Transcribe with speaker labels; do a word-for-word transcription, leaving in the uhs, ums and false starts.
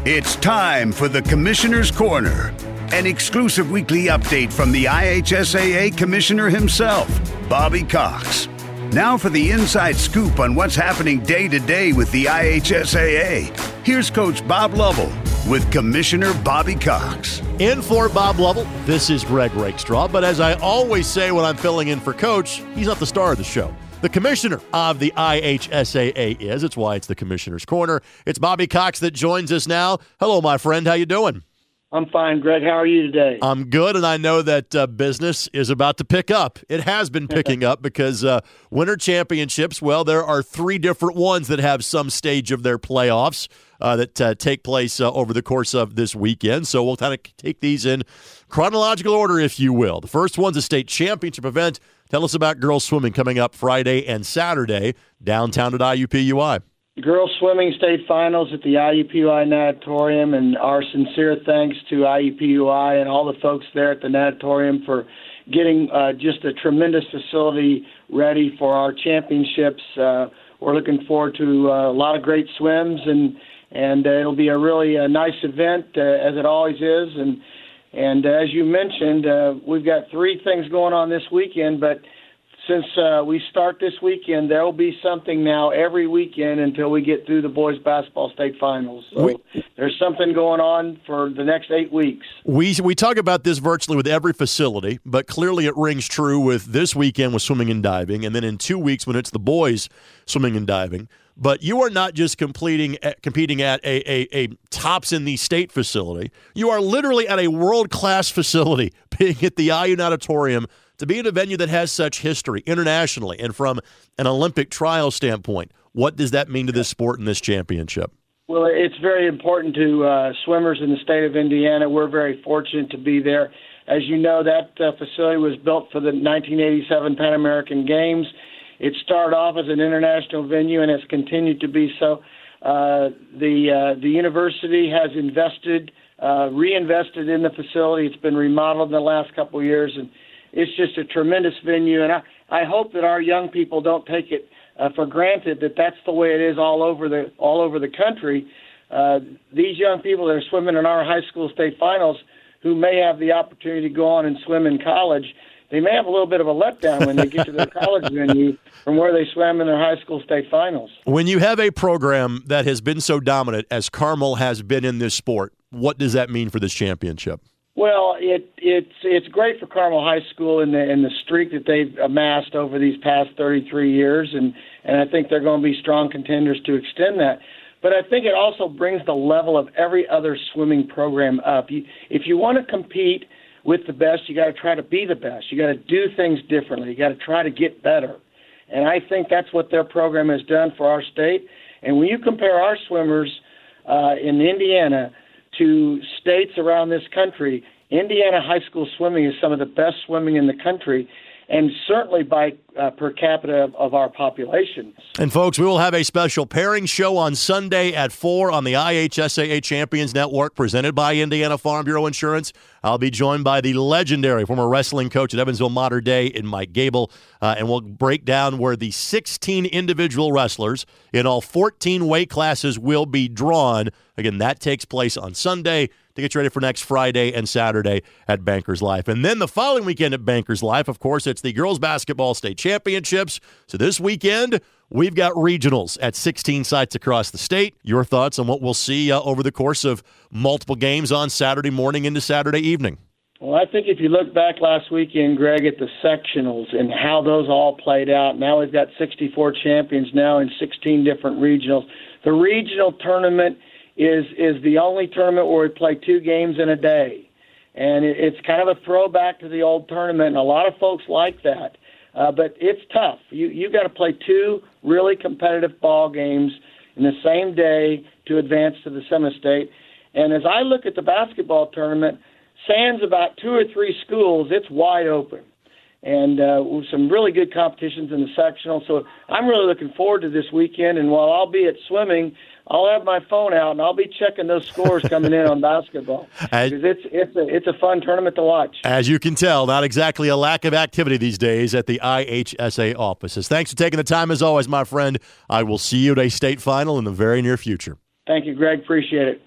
Speaker 1: It's time for the Commissioner's Corner, an exclusive weekly update from the I H S A A Commissioner himself, Bobby Cox. Now for the inside scoop on what's happening day to day with the I H S A A. Here's Coach Bob Lovell with Commissioner Bobby Cox.
Speaker 2: In for Bob Lovell, this is Greg Rakestraw. But as I always say when I'm filling in for Coach, he's not the star of the show. The commissioner of the I H S A A is. It's why it's the Commissioner's Corner. It's Bobby Cox that joins us now. Hello, my friend. How you doing?
Speaker 3: I'm fine, Greg. How are you today?
Speaker 2: I'm good, and I know that uh, business is about to pick up. It has been picking up because uh, winter championships, well, there are three different ones that have some stage of their playoffs uh, that uh, take place uh, over the course of this weekend. So we'll kind of take these in chronological order, if you will. The first one's a state championship event. Tell us about girls swimming coming up Friday and Saturday downtown at I U P U I.
Speaker 3: Girls swimming state finals at the I U P U I Natatorium, and our sincere thanks to I U P U I and all the folks there at the Natatorium for getting uh, just a tremendous facility ready for our championships. Uh, we're looking forward to uh, a lot of great swims, and and uh, it'll be a really uh, nice event, uh, as it always is. And and uh, as you mentioned, uh, we've got three things going on this weekend, but since uh, we start this weekend, there will be something now every weekend until we get through the boys basketball state finals. So we, there's something going on for the next eight weeks.
Speaker 2: We we talk about this virtually with every facility, but clearly it rings true with this weekend with swimming and diving, and then in two weeks when it's the boys swimming and diving. But you are not just completing, competing at a, a, a tops in the state facility. You are literally at a world-class facility, being at the I U Natatorium, to be in a venue that has such history internationally and from an Olympic trial standpoint. What does that mean to this sport and this championship?
Speaker 3: Well, it's very important to uh, swimmers in the state of Indiana. We're very fortunate to be there. As you know, that uh, facility was built for the nineteen eighty-seven Pan American Games. It started off as an international venue and has continued to be so. Uh, the uh, the university has invested, uh, reinvested in the facility. It's been remodeled in the last couple of years, and it's just a tremendous venue. And I, I hope that our young people don't take it uh, for granted that that's the way it is all over the all over the country. Uh, these young people that are swimming in our high school state finals, who may have the opportunity to go on and swim in college, they may have a little bit of a letdown when they get to their college venue from where they swam in their high school state finals. When
Speaker 2: you have a program that has been so dominant as Carmel has been in this sport, what does that mean for this championship?
Speaker 3: Well, it, it's it's great for Carmel High School and the, and the streak that they've amassed over these past thirty-three years, and, and I think they're going to be strong contenders to extend that. But I think it also brings the level of every other swimming program up. You, if you want to compete with the best, you got to try to be the best. You got to do things differently. You got to try to get better. And I think that's what their program has done for our state. And when you compare our swimmers uh, in Indiana to states around this country, Indiana high school swimming is some of the best swimming in the country, and certainly by uh, per capita of, of our population.
Speaker 2: And, folks, we will have a special pairing show on Sunday at four on the I H S A A Champions Network, presented by Indiana Farm Bureau Insurance. I'll be joined by the legendary former wrestling coach at Evansville Mater Dei in Mike Gable, uh, and we'll break down where the sixteen individual wrestlers in all fourteen weight classes will be drawn. Again, that takes place on Sunday to get you ready for next Friday and Saturday at Bankers Life. And then the following weekend at Bankers Life, of course, it's the girls basketball state championships. So this weekend, we've got regionals at sixteen sites across the state. Your thoughts on what we'll see uh, over the course of multiple games on Saturday morning into Saturday evening?
Speaker 3: Well, I think if you look back last weekend, Greg, at the sectionals and how those all played out, now we've got sixty-four champions now in sixteen different regionals. The regional tournament is is the only tournament where we play two games in a day. And it, it's kind of a throwback to the old tournament, and a lot of folks like that. Uh, but it's tough. You you got to play two really competitive ball games in the same day to advance to the semi-state. And as I look at the basketball tournament, sans about two or three schools, it's wide open. And uh, with some really good competitions in the sectional. So I'm really looking forward to this weekend. And while I'll be at swimming, I'll have my phone out, and I'll be checking those scores coming in on basketball. Because it's, it's, a, it's a fun tournament to watch.
Speaker 2: As you can tell, not exactly a lack of activity these days at the I H S A offices. Thanks for taking the time, as always, my friend. I will see you at a state final in the very near future.
Speaker 3: Thank you, Greg. Appreciate it.